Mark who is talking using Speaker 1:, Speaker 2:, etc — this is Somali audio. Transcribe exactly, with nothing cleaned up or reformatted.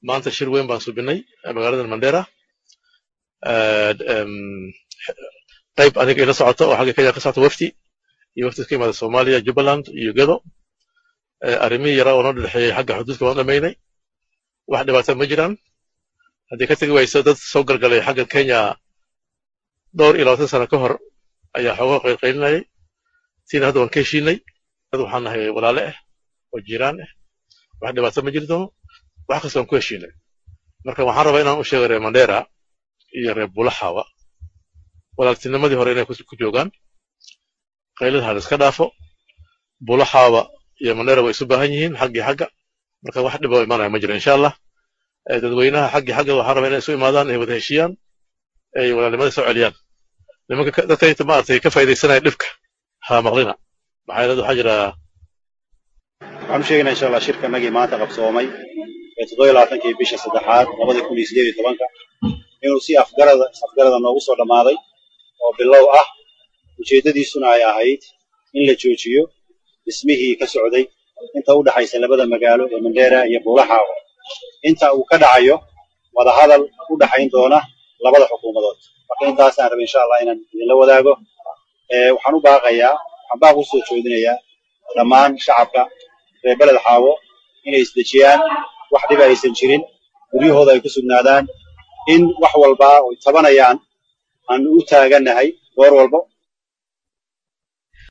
Speaker 1: maanta shir weyn baan subinay magaalada Mandera qayb aniga ila socota oo xagga Kenya ka socota wafti iyo wafti ka yimaada Soomaaliya Jubaland iyo Gedo arrimihi yara oo noo dhaxeeyay xagga xuduudka waan dhameynay wax dhibaato ma jiraan haddii ka tagi wayso dad soo galgalay xagga Kenya dhowr iyo labaatan sano ka hor ayaa xoogaa qaylqaylinayay tiin hadda waan ka heshiinay dad waxaan nahay walaale ah oo jiraan ah wax dhibaato ma jirto wax kasta waan ku heshiinay marka waxaan rabaa inaan u sheego reer Mandera iyo reer Bulaxawa walaaltinimadii hore inay ku joogaan qaylada hal iska dhaafo Bulaxawa iyo Mandera way isu baahan yihiin xaggi xagga marka wax dhib oo imaanaya ma jiro insha Allah dadweynaha xaggi xagga waxaan rabaa inay isu imaadaan ay wada heshiiyaan ay walaalnimada soo celiyaan nimanka dadka inta maartay ka faa'iideysanaya dhibka ha maqlina maxay leedahay waxa jira
Speaker 2: waxaan sheegnaa insha Allah shirka nagi maanta qabsoomay ee toddoba iyo labaatan bisha saddexaad laba kun iyo siddeed iyo toban inuu si afgarada afgarada noogu soo dhamaaday oo bilow ah ujeedadiisuna ay ahayd in la joojiyo dhismihii ka socday inta u dhaxaysa labada magaalo ee Mandera iyo Bulaxawa inta uu ka dhacayo wada hadal u dhaxayn doona labada xukuumadood marka intaas aan rabay insha Allah inaan la wadaago ee waxaan u baaqayaa waxaan baaq u soo jeedinayaa dhammaan shacabka reer Bulaxawa inay isdejiyaan wax dhib aysan jirin guryahooda ay ku sugnaadaan in wax walba oo tabanayaan aan u taaganahay goor walba